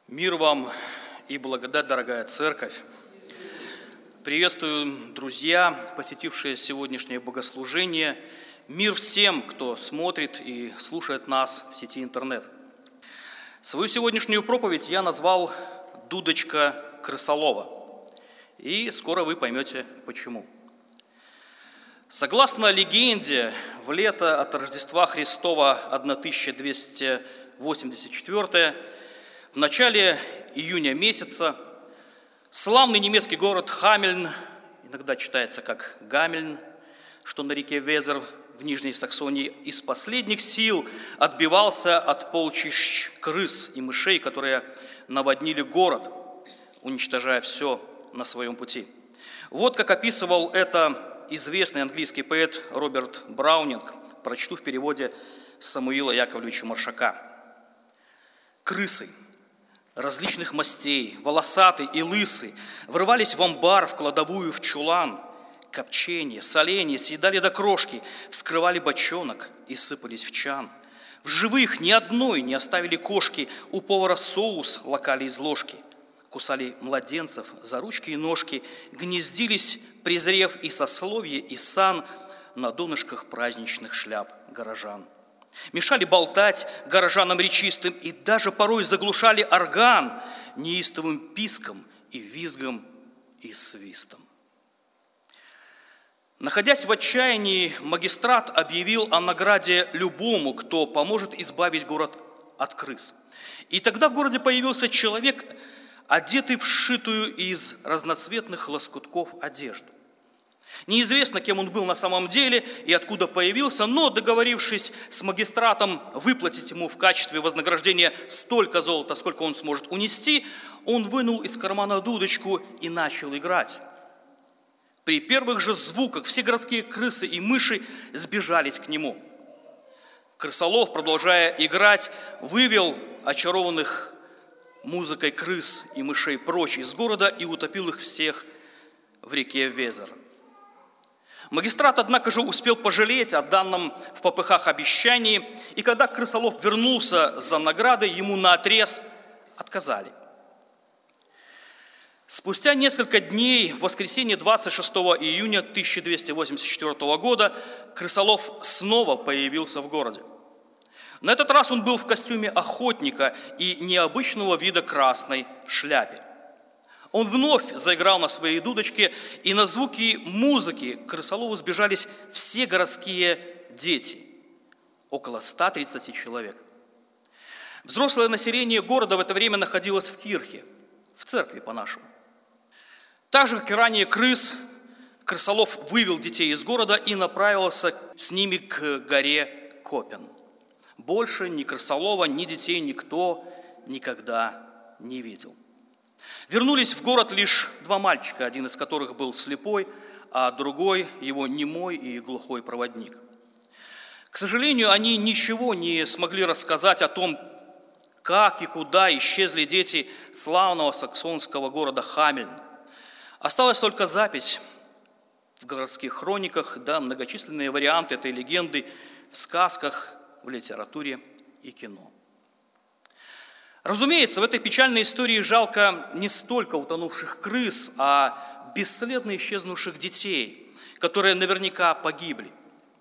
Мир вам и благодать, дорогая церковь. Приветствую, друзья, посетившие сегодняшнее богослужение. Мир всем, кто смотрит и слушает нас в сети интернет. Свою сегодняшнюю проповедь я назвал «Дудочка крысолова». И скоро вы поймете, почему. Согласно легенде, в лето от Рождества Христова 1284 в начале июня месяца славный немецкий город Хамельн, иногда читается как Гамельн, что на реке Везер в Нижней Саксонии, из последних сил отбивался от полчищ крыс и мышей, которые наводнили город, уничтожая все на своем пути. Вот как описывал это известный английский поэт Роберт Браунинг, прочту в переводе Самуила Яковлевича Маршака. «Крысы различных мастей, волосатый и лысый, врывались в амбар, в кладовую, в чулан. Копчение, соление съедали до крошки, вскрывали бочонок и сыпались в чан. В живых ни одной не оставили кошки, у повара соус лакали из ложки. Кусали младенцев за ручки и ножки, гнездились, презрев и сословие, и сан на донышках праздничных шляп горожан. Мешали болтать горожанам речистым и даже порой заглушали орган неистовым писком и визгом и свистом». Находясь в отчаянии, магистрат объявил о награде любому, кто поможет избавить город от крыс. И тогда в городе появился человек, одетый в сшитую из разноцветных лоскутков одежду. Неизвестно, кем он был на самом деле и откуда появился, но, договорившись с магистратом выплатить ему в качестве вознаграждения столько золота, сколько он сможет унести, он вынул из кармана дудочку и начал играть. При первых же звуках все городские крысы и мыши сбежались к нему. Крысолов, продолжая играть, вывел очарованных музыкой крыс и мышей прочь из города и утопил их всех в реке Везер. Магистрат, однако же, успел пожалеть о данном в попыхах обещании, и когда Крысолов вернулся за наградой, ему наотрез отказали. Спустя несколько дней, в воскресенье 26 июня 1284 года, Крысолов снова появился в городе. На этот раз он был в костюме охотника и необычного вида красной шляпе. Он вновь заиграл на своей дудочке, и на звуки музыки к Крысолову сбежались все городские дети, около 130 человек. Взрослое население города в это время находилось в кирхе, в церкви по-нашему. Так же, как и ранее крыс, Крысолов вывел детей из города и направился с ними к горе Копен. Больше ни Крысолова, ни детей никто никогда не видел. Вернулись в город лишь два мальчика, один из которых был слепой, а другой его немой и глухой проводник. К сожалению, они ничего не смогли рассказать о том, как и куда исчезли дети славного саксонского города Хамельн. Осталась только запись в городских хрониках, да многочисленные варианты этой легенды в сказках, в литературе и кино. Разумеется, в этой печальной истории жалко не столько утонувших крыс, а бесследно исчезнувших детей, которые наверняка погибли.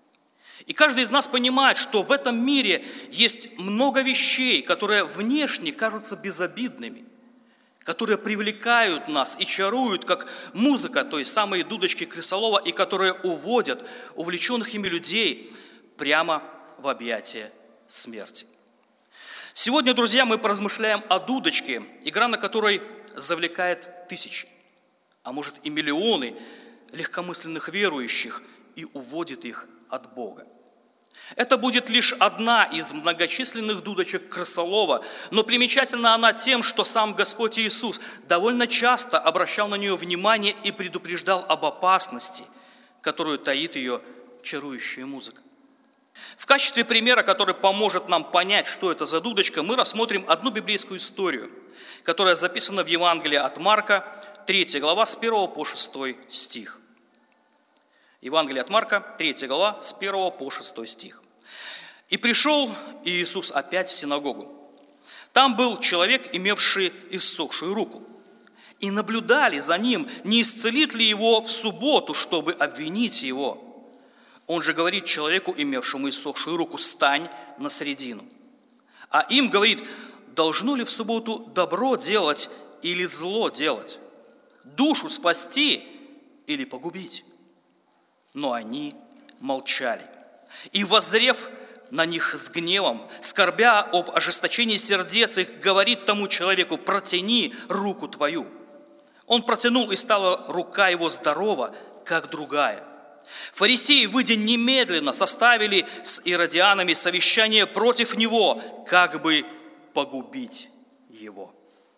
И каждый из нас понимает, что в этом мире есть много вещей, которые внешне кажутся безобидными, которые привлекают нас и чаруют, как музыка той самой дудочки Крысолова, и которые уводят увлеченных ими людей прямо в объятия смерти. Сегодня, друзья, мы поразмышляем о дудочке, игра на которой завлекает тысячи, а может и миллионы легкомысленных верующих и уводит их от Бога. Это будет лишь одна из многочисленных дудочек Крысолова, но примечательна она тем, что сам Господь Иисус довольно часто обращал на нее внимание и предупреждал об опасности, которую таит ее чарующая музыка. В качестве примера, который поможет нам понять, что это за дудочка, мы рассмотрим одну библейскую историю, которая записана в Евангелии от Марка, 3 глава, с 1 по 6 стих. Евангелие от Марка, 3 глава, с 1 по 6 стих. «И пришел Иисус опять в синагогу. Там был человек, имевший иссохшую руку. И наблюдали за ним, не исцелит ли его в субботу, чтобы обвинить его. Он же говорит человеку, имевшему иссохшую руку: «Стань на средину». А им говорит: «Должно ли в субботу добро делать или зло делать? Душу спасти или погубить?» Но они молчали. И, воззрев на них с гневом, скорбя об ожесточении сердец их, говорит тому человеку: «Протяни руку твою». Он протянул, и стала рука его здорова, как другая. Фарисеи, выйдя немедленно, составили с иродианами совещание против него, как бы погубить его.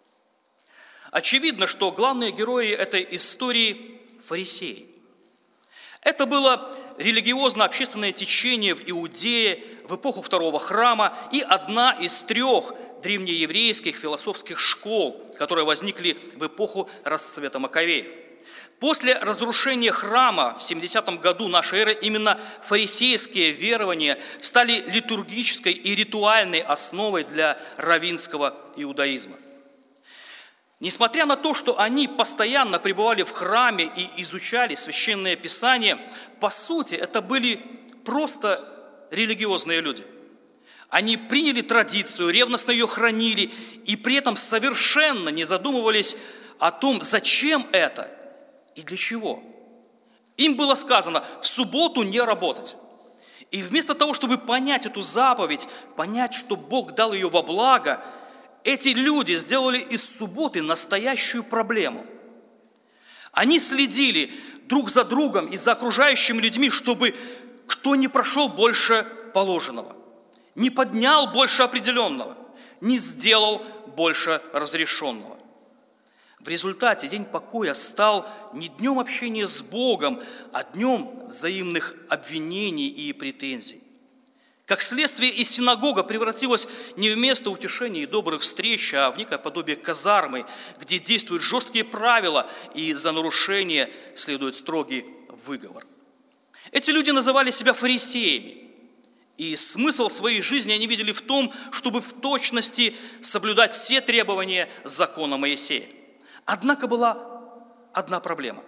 Очевидно, что главные герои этой истории – фарисеи. Это было религиозно-общественное течение в Иудее в эпоху Второго храма и одна из 3 древнееврейских философских школ, которые возникли в эпоху расцвета Маковеев. После разрушения храма в 70 году нашей эры именно фарисейские верования стали литургической и ритуальной основой для раввинского иудаизма. Несмотря на то, что они постоянно пребывали в храме и изучали Священное Писание, по сути, это были просто религиозные люди. Они приняли традицию, ревностно ее хранили и при этом совершенно не задумывались о том, зачем это и для чего. Им было сказано в субботу не работать. И вместо того, чтобы понять эту заповедь, понять, что Бог дал ее во благо, эти люди сделали из субботы настоящую проблему. Они следили друг за другом и за окружающими людьми, чтобы кто не прошел больше положенного, не поднял больше определенного, не сделал больше разрешенного. В результате день покоя стал не днем общения с Богом, а днем взаимных обвинений и претензий. Как следствие, и синагога превратилась не в место утешения и добрых встреч, а в некое подобие казармы, где действуют жесткие правила, и за нарушение следует строгий выговор. Эти люди называли себя фарисеями, и смысл своей жизни они видели в том, чтобы в точности соблюдать все требования закона Моисея. Однако была одна проблема.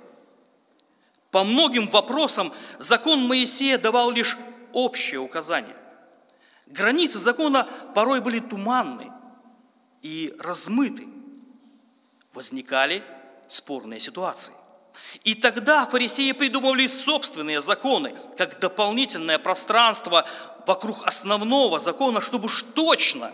По многим вопросам закон Моисея давал лишь общие указания. Границы закона порой были туманны и размыты. Возникали спорные ситуации. И тогда фарисеи придумывали собственные законы, как дополнительное пространство вокруг основного закона, чтобы уж точно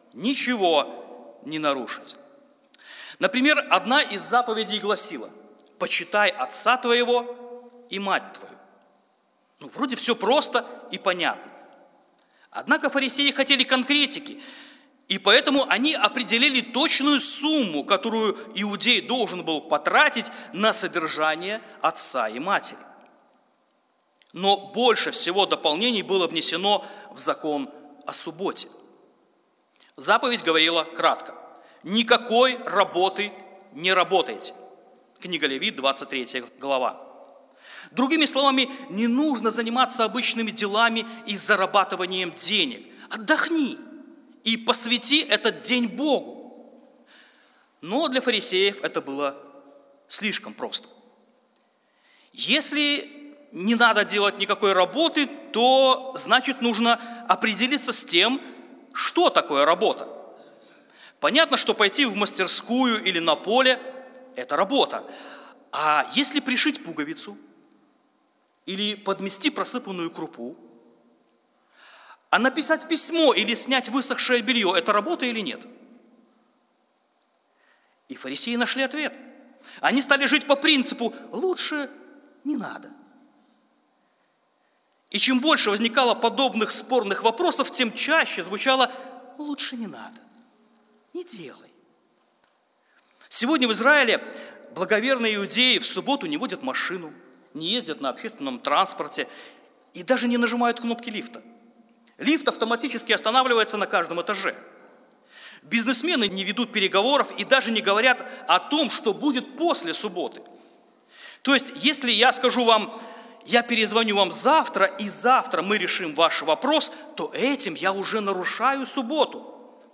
ничего не нарушить. Например, одна из заповедей гласила: «Почитай отца твоего и мать твою». Вроде все просто и понятно. Однако фарисеи хотели конкретики, и поэтому они определили точную сумму, которую иудей должен был потратить на содержание отца и матери. Но больше всего дополнений было внесено в закон о субботе. Заповедь говорила кратко: «Никакой работы не работайте». Книга Левит, 23 глава. Другими словами, не нужно заниматься обычными делами и зарабатыванием денег. Отдохни и посвяти этот день Богу. Но для фарисеев это было слишком просто. Если не надо делать никакой работы, то значит нужно определиться с тем, что такое работа. Понятно, что пойти в мастерскую или на поле – это работа. А если пришить пуговицу или подмести просыпанную крупу, а написать письмо или снять высохшее белье – это работа или нет? И фарисеи нашли ответ. Они стали жить по принципу «лучше не надо». И чем больше возникало подобных спорных вопросов, тем чаще звучало «лучше не надо, не делай». Сегодня в Израиле благоверные иудеи в субботу не водят машину, не ездят на общественном транспорте и даже не нажимают кнопки лифта. Лифт автоматически останавливается на каждом этаже. Бизнесмены не ведут переговоров и даже не говорят о том, что будет после субботы. То есть, если я скажу вам: я перезвоню вам завтра, и завтра мы решим ваш вопрос, то этим я уже нарушаю субботу,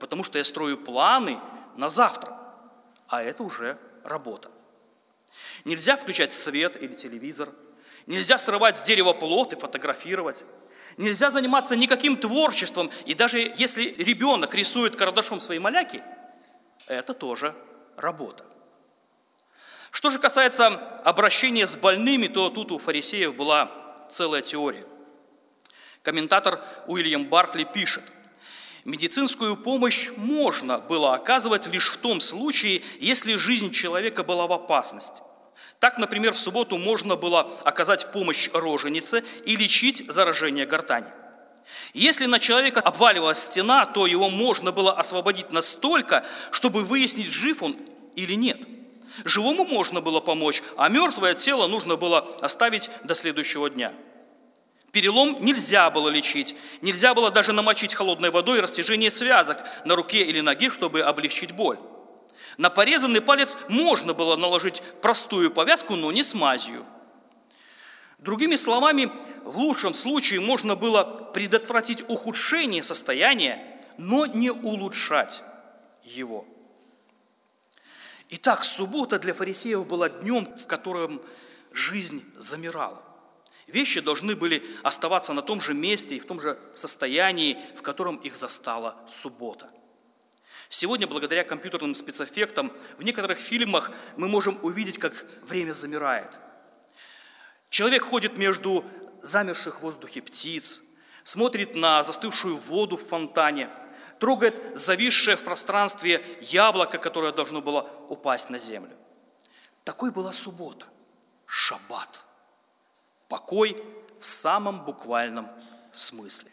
потому что я строю планы на завтра, а это уже работа. Нельзя включать свет или телевизор, нельзя срывать с дерева плод и фотографировать, нельзя заниматься никаким творчеством, и даже если ребенок рисует карандашом свои маляки, это тоже работа. Что же касается обращения с больными, то тут у фарисеев была целая теория. Комментатор Уильям Баркли пишет: медицинскую помощь можно было оказывать лишь в том случае, если жизнь человека была в опасности. Так, например, в субботу можно было оказать помощь роженице и лечить заражение гортани. Если на человека обваливалась стена, то его можно было освободить настолько, чтобы выяснить, жив он или нет. Живому можно было помочь, а мертвое тело нужно было оставить до следующего дня. Перелом нельзя было лечить, нельзя было даже намочить холодной водой растяжение связок на руке или ноге, чтобы облегчить боль. На порезанный палец можно было наложить простую повязку, но не с мазью. Другими словами, в лучшем случае можно было предотвратить ухудшение состояния, но не улучшать его. Итак, суббота для фарисеев была днем, в котором жизнь замирала. Вещи должны были оставаться на том же месте и в том же состоянии, в котором их застала суббота. Сегодня, благодаря компьютерным спецэффектам, в некоторых фильмах мы можем увидеть, как время замирает. Человек ходит между замерших в воздухе птиц, смотрит на застывшую воду в фонтане, трогает зависшее в пространстве яблоко, которое должно было упасть на землю. Такой была суббота, шаббат, покой в самом буквальном смысле.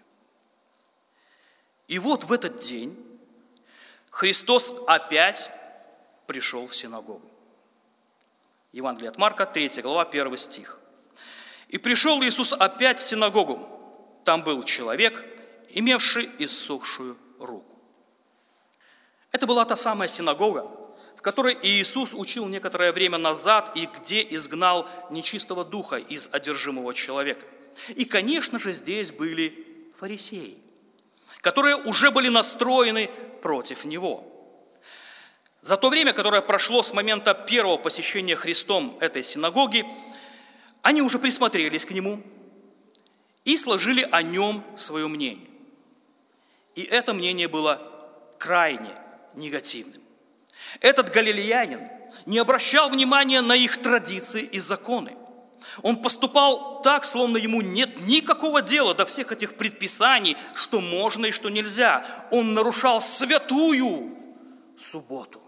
И вот в этот день Христос опять пришел в синагогу. Евангелие от Марка, 3 глава, 1 стих. «И пришел Иисус опять в синагогу. Там был человек, имевший иссохшую руку». Это была та самая синагога, в которой Иисус учил некоторое время назад и где изгнал нечистого духа из одержимого человека. И, конечно же, здесь были фарисеи, которые уже были настроены против Него. За то время, которое прошло с момента первого посещения Христом этой синагоги, они уже присмотрелись к Нему и сложили о Нем свое мнение. И это мнение было крайне негативным. Этот галилеянин не обращал внимания на их традиции и законы. Он поступал так, словно ему нет никакого дела до всех этих предписаний, что можно и что нельзя. Он нарушал святую субботу.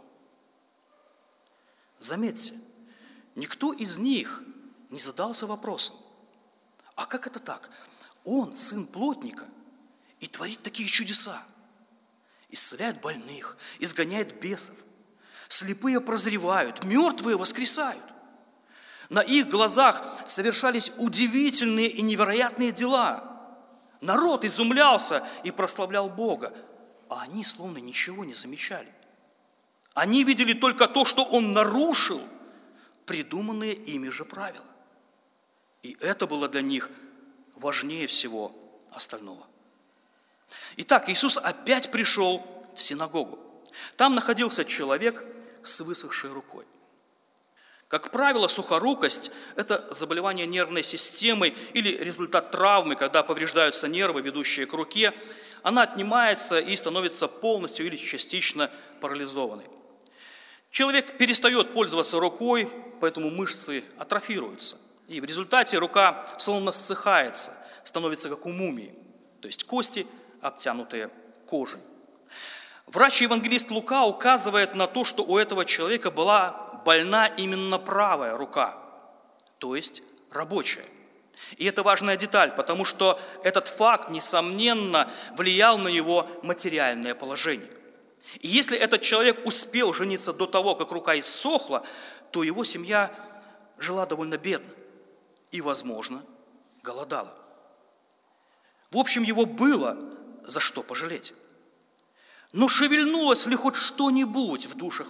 Заметьте, никто из них не задался вопросом: а как это так? Он сын плотника и творит такие чудеса. Исцеляет больных, изгоняет бесов. Слепые прозревают, мертвые воскресают. На их глазах совершались удивительные и невероятные дела. Народ изумлялся и прославлял Бога, а они словно ничего не замечали. Они видели только то, что он нарушил придуманные ими же правила. И это было для них важнее всего остального. Итак, Иисус опять пришел в синагогу. Там находился человек с высохшей рукой. Как правило, сухорукость – это заболевание нервной системы или результат травмы, когда повреждаются нервы, ведущие к руке. Она отнимается и становится полностью или частично парализованной. Человек перестает пользоваться рукой, поэтому мышцы атрофируются. И в результате рука словно ссыхается, становится как у мумии, то есть кости, обтянутые кожей. Врач-евангелист Лука указывает на то, что у этого человека была больна именно правая рука, то есть рабочая. И это важная деталь, потому что этот факт, несомненно, влиял на его материальное положение. И если этот человек успел жениться до того, как рука иссохла, то его семья жила довольно бедно и, возможно, голодала. В общем, его было за что пожалеть. Но шевельнулось ли хоть что-нибудь в душах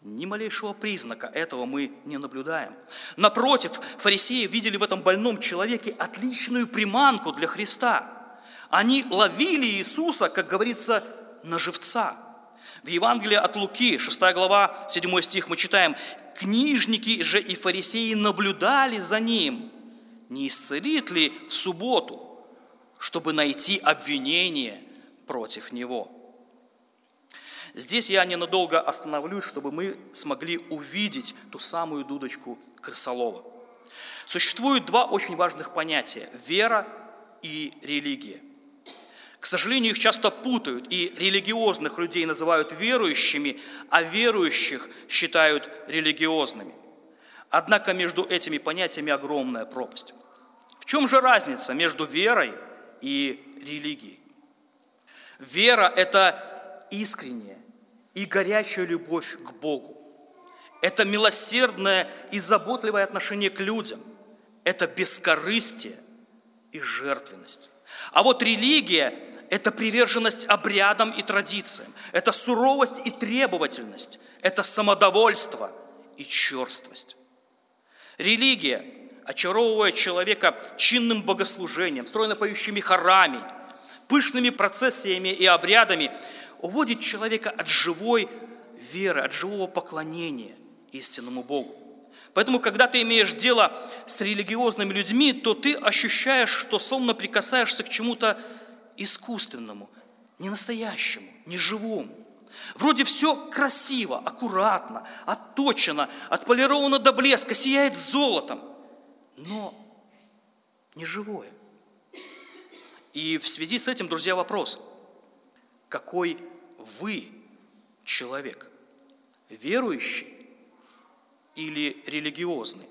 Ни малейшего признака этого мы не наблюдаем. Напротив, фарисеи видели в этом больном человеке отличную приманку для Христа. Они ловили Иисуса, как говорится, на живца. В Евангелии от Луки, 6 глава, 7 стих мы читаем: «Книжники же и фарисеи наблюдали за ним, не исцелит ли в субботу, чтобы найти обвинение против него». Здесь я ненадолго остановлюсь, чтобы мы смогли увидеть ту самую дудочку крысолова. Существует два очень важных понятия – вера и религия. К сожалению, их часто путают, и религиозных людей называют верующими, а верующих считают религиозными. Однако между этими понятиями огромная пропасть. В чем же разница между верой и религией? Вера – это искренняя и горячая любовь к Богу. Это милосердное и заботливое отношение к людям. Это бескорыстие и жертвенность. А вот религия – это приверженность обрядам и традициям. Это суровость и требовательность. Это самодовольство и черствость. Религия, очаровывая человека чинным богослужением, стройно поющими хорами, пышными процессиями и обрядами, уводит человека от живой веры, от живого поклонения истинному Богу. Поэтому, когда ты имеешь дело с религиозными людьми, то ты ощущаешь, что словно прикасаешься к чему-то искусственному, не настоящему, не живому. Вроде все красиво, аккуратно, отточено, отполировано до блеска, сияет золотом, но не живое. И в связи с этим, друзья, вопрос: какой вы человек? Верующий или религиозный?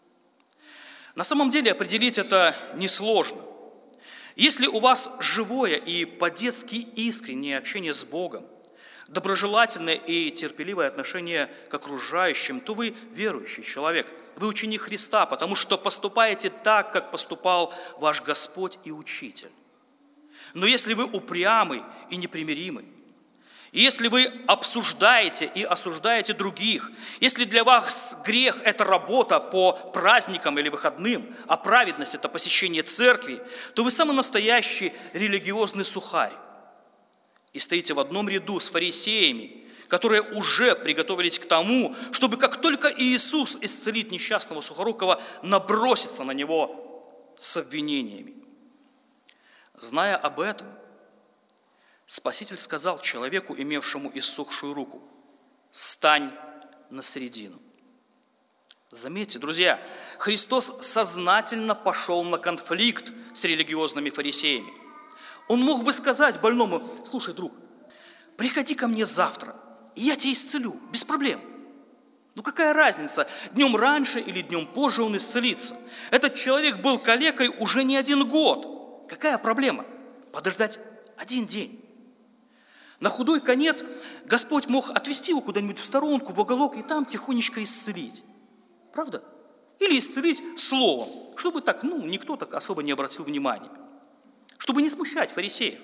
На самом деле определить это несложно. Если у вас живое и по-детски искреннее общение с Богом, доброжелательное и терпеливое отношение к окружающим, то вы верующий человек, вы ученик Христа, потому что поступаете так, как поступал ваш Господь и Учитель. Но если вы упрямый и непримиримый, и если вы обсуждаете и осуждаете других, если для вас грех – это работа по праздникам или выходным, а праведность – это посещение церкви, то вы самый настоящий религиозный сухарь. И стоите в одном ряду с фарисеями, которые уже приготовились к тому, чтобы как только Иисус исцелит несчастного сухорукого, наброситься на него с обвинениями. Зная об этом, Спаситель сказал человеку, имевшему иссохшую руку: «Стань на середину». Заметьте, друзья, Христос сознательно пошел на конфликт с религиозными фарисеями. Он мог бы сказать больному: «Слушай, друг, приходи ко мне завтра, и я тебя исцелю, без проблем». Ну какая разница, днем раньше или днем позже он исцелится? Этот человек был калекой уже не 1 год. Какая проблема? Подождать 1 день. На худой конец Господь мог отвести его куда-нибудь в сторонку, в уголок, и там тихонечко исцелить. Правда? Или исцелить словом, чтобы так, никто так особо не обратил внимания. Чтобы не смущать фарисеев.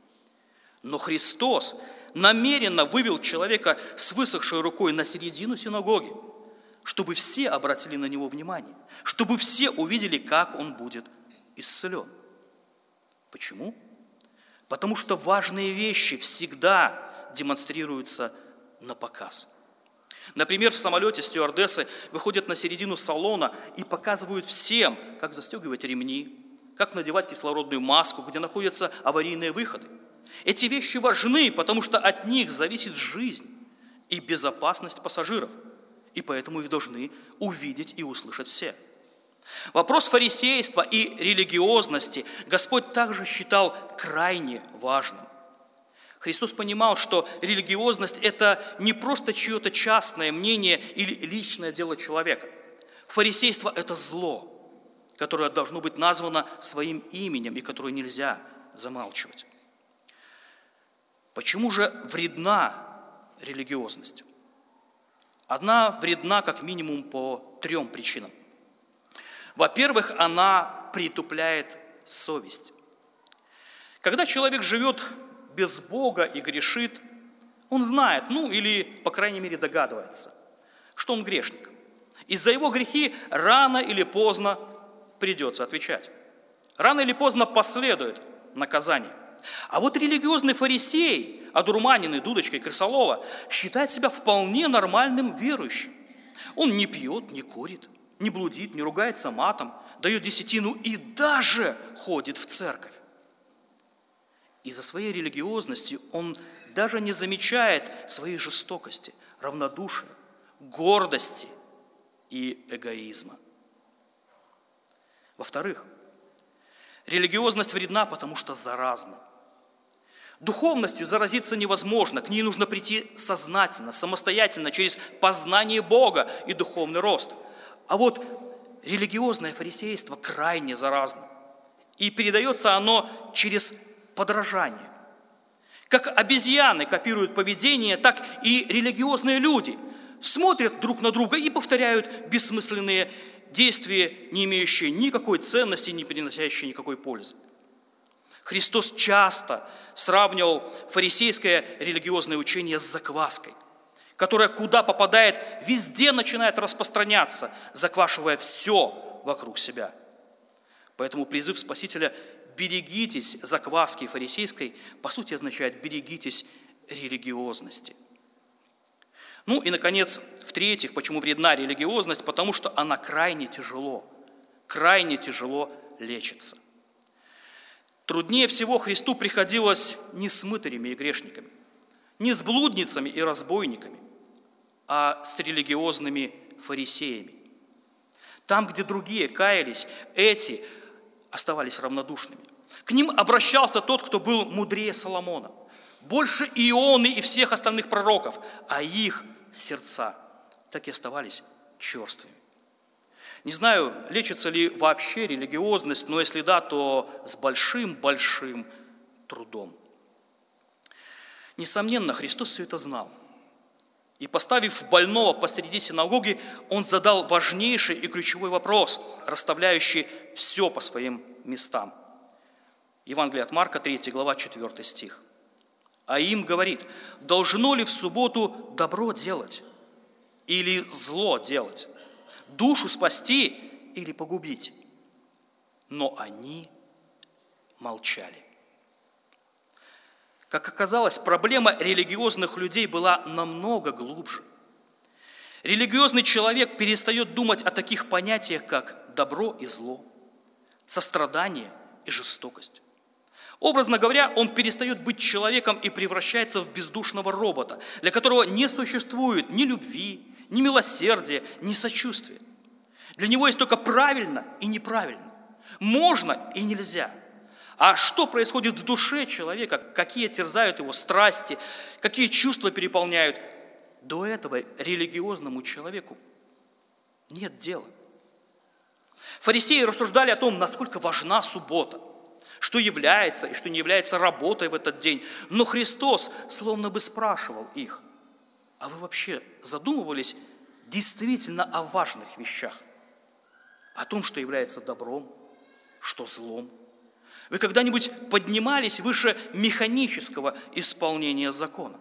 Но Христос намеренно вывел человека с высохшей рукой на середину синагоги, чтобы все обратили на него внимание, чтобы все увидели, как он будет исцелен. Почему? Потому что важные вещи всегда демонстрируются на показ. Например, в самолете стюардессы выходят на середину салона и показывают всем, как застегивать ремни, как надевать кислородную маску, где находятся аварийные выходы. Эти вещи важны, потому что от них зависит жизнь и безопасность пассажиров, и поэтому их должны увидеть и услышать все. Вопрос фарисейства и религиозности Господь также считал крайне важным. Христос понимал, что религиозность – это не просто чье-то частное мнение или личное дело человека. Фарисейство – это зло, которое должно быть названо своим именем и которое нельзя замалчивать. Почему же вредна религиозность? Она вредна как минимум по 3 причинам. Во-первых, она притупляет совесть. Когда человек живет без Бога и грешит, Он знает, или, по крайней мере, догадывается, что он грешник. И за его грехи рано или поздно придется отвечать. Рано или поздно последует наказание. А вот религиозный фарисей, одурманенный дудочкой крысолова, считает себя вполне нормальным верующим. Он не пьет, не курит, не блудит, не ругается матом, дает десятину и даже ходит в церковь. Из-за своей религиозности он даже не замечает своей жестокости, равнодушия, гордости и эгоизма. Во-вторых, религиозность вредна, потому что заразна. Духовностью заразиться невозможно, к ней нужно прийти сознательно, самостоятельно, через познание Бога и духовный рост. А вот религиозное фарисейство крайне заразно, и передается оно через подражание. Как обезьяны копируют поведение, так и религиозные люди смотрят друг на друга и повторяют бессмысленные действия, не имеющие никакой ценности, не приносящие никакой пользы. Христос часто сравнивал фарисейское религиозное учение с закваской, которая куда попадает, везде начинает распространяться, заквашивая все вокруг себя. Поэтому призыв Спасителя «берегитесь закваски фарисейской» по сути означает «берегитесь религиозности». И, наконец, в-третьих, почему вредна религиозность? Потому что она крайне тяжело лечится. Труднее всего Христу приходилось не с мытарями и грешниками, не с блудницами и разбойниками, а с религиозными фарисеями. Там, где другие каялись, эти оставались равнодушными. К ним обращался тот, кто был мудрее Соломона, больше Ионы и всех остальных пророков, а их сердца так и оставались черствыми. Не знаю, лечится ли вообще религиозность, но если да, то с большим-большим трудом. Несомненно, Христос все это знал. И, поставив больного посреди синагоги, Он задал важнейший и ключевой вопрос, расставляющий все по своим местам. Евангелие от Марка, 3 глава, 4 стих. А им говорит: должно ли в субботу добро делать или зло делать? Душу спасти или погубить? Но они молчали. Как оказалось, проблема религиозных людей была намного глубже. Религиозный человек перестает думать о таких понятиях, как добро и зло, сострадание и жестокость. Образно говоря, он перестает быть человеком и превращается в бездушного робота, для которого не существует ни любви, ни милосердия, ни сочувствия. Для него есть только правильно и неправильно, можно и нельзя. А что происходит в душе человека, какие терзают его страсти, какие чувства переполняют, до этого религиозному человеку нет дела. Фарисеи рассуждали о том, насколько важна суббота, что является и что не является работой в этот день. Но Христос словно бы спрашивал их: а вы вообще задумывались действительно о важных вещах? О том, что является добром, что злом? Вы когда-нибудь поднимались выше механического исполнения закона?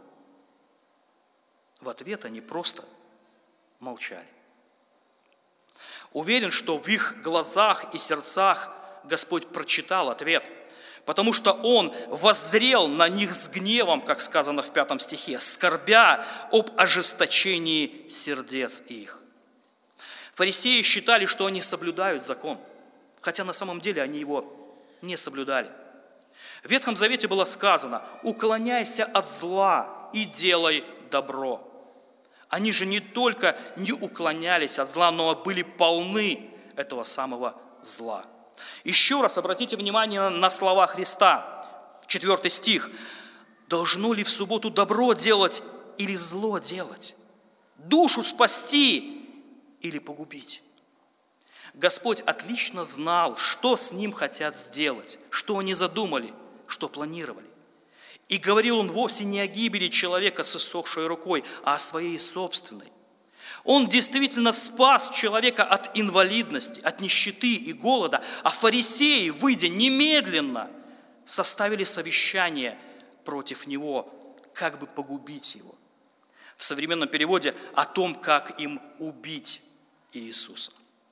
В ответ они просто молчали. Уверен, что в их глазах и сердцах Господь прочитал ответ, потому что Он воззрел на них с гневом, как сказано в 5 стихе, скорбя об ожесточении сердец их. Фарисеи считали, что они соблюдают закон, хотя на самом деле они его не соблюдали. В Ветхом Завете было сказано: «Уклоняйся от зла и делай добро». Они же не только не уклонялись от зла, но были полны этого самого зла. Еще раз обратите внимание на слова Христа, 4 стих. «Должно ли в субботу добро делать или зло делать? Душу спасти или погубить?» Господь отлично знал, что с ним хотят сделать, что они задумали, что планировали. И говорил Он вовсе не о гибели человека с иссохшей рукой, а о своей собственной. Он действительно спас человека от инвалидности, от нищеты и голода, а фарисеи, выйдя немедленно, составили совещание против него, как бы погубить его. В современном переводе о том, как им убить Иисуса.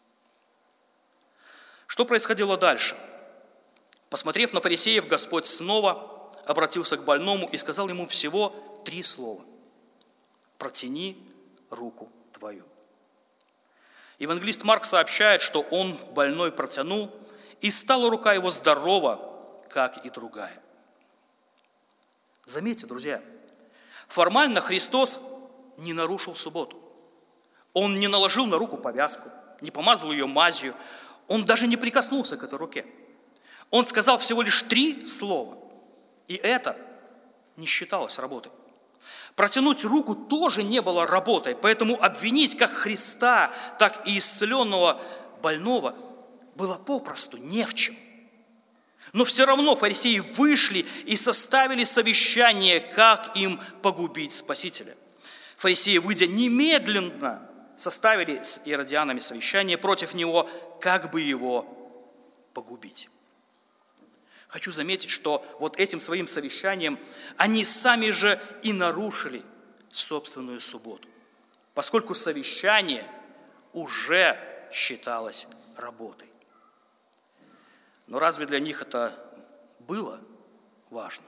Что происходило дальше? Посмотрев на фарисеев, Господь снова обратился к больному и сказал ему всего 3 слова. «Протяни руку твою». Евангелист Марк сообщает, что он, больной, протянул, и стала рука его здорова, как и другая. Заметьте, друзья, формально Христос не нарушил субботу. Он не наложил на руку повязку, не помазал ее мазью, он даже не прикоснулся к этой руке. Он сказал всего лишь 3 слова, и это не считалось работой. Протянуть руку тоже не было работой, поэтому обвинить как Христа, так и исцеленного больного было попросту не в чем. Но все равно фарисеи вышли и составили совещание, как им погубить Спасителя. Фарисеи, выйдя немедленно, составили с иродианами совещание против него, как бы его погубить. Хочу заметить, что вот этим своим совещанием они сами же и нарушили собственную субботу, поскольку совещание уже считалось работой. Но разве для них это было важно?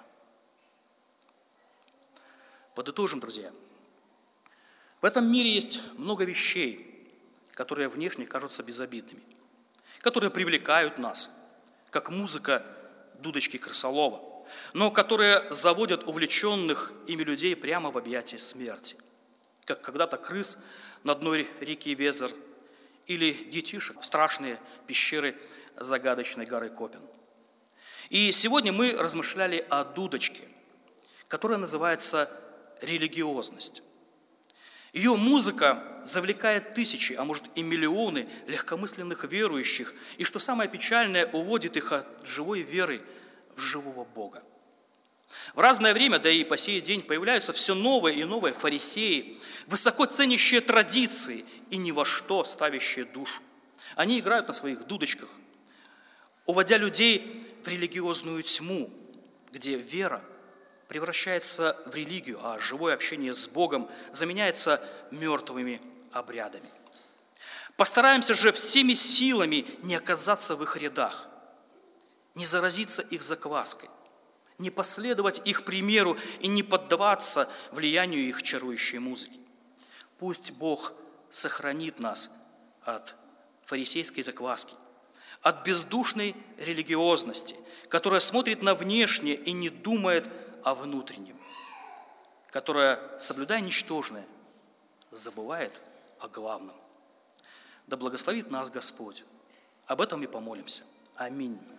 Подытожим, друзья. В этом мире есть много вещей, которые внешне кажутся безобидными, которые привлекают нас, как музыка дудочки крысолова, но которые заводят увлеченных ими людей прямо в объятия смерти, как когда-то крыс на дно реки Везер или детишек в страшные пещеры загадочной горы Копен. И сегодня мы размышляли о дудочке, которая называется религиозность. Ее музыка завлекает тысячи, а может и миллионы легкомысленных верующих, и, что самое печальное, уводит их от живой веры в живого Бога. В разное время, да и по сей день, появляются все новые и новые фарисеи, высоко ценящие традиции и ни во что ставящие душу. Они играют на своих дудочках, уводя людей в религиозную тьму, где вера превращается в религию, а живое общение с Богом заменяется мертвыми обрядами. Постараемся же всеми силами не оказаться в их рядах, не заразиться их закваской, не последовать их примеру и не поддаваться влиянию их чарующей музыки. Пусть Бог сохранит нас от фарисейской закваски, от бездушной религиозности, которая смотрит на внешнее и не думает о внутреннем, которая, соблюдая ничтожное, забывает о главном. Да благословит нас Господь. Об этом и помолимся. Аминь.